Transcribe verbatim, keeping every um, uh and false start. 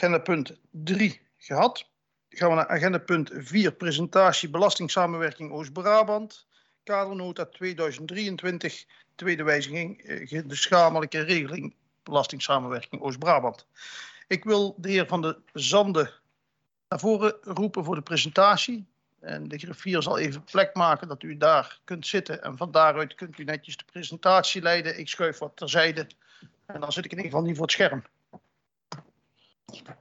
agendapunt drie gehad. Dan gaan we naar agendapunt vier, presentatie belastingssamenwerking Oost-Brabant. Kadernota tweeduizend drieëntwintig, tweede wijziging, de lichamelijke regeling belastingssamenwerking Oost-Brabant. Ik wil de heer Van de Zande naar voren roepen voor de presentatie. En de griffier zal even plek maken dat u daar kunt zitten. En van daaruit kunt u netjes de presentatie leiden. Ik schuif wat terzijde. En dan zit ik in ieder geval niet voor het scherm.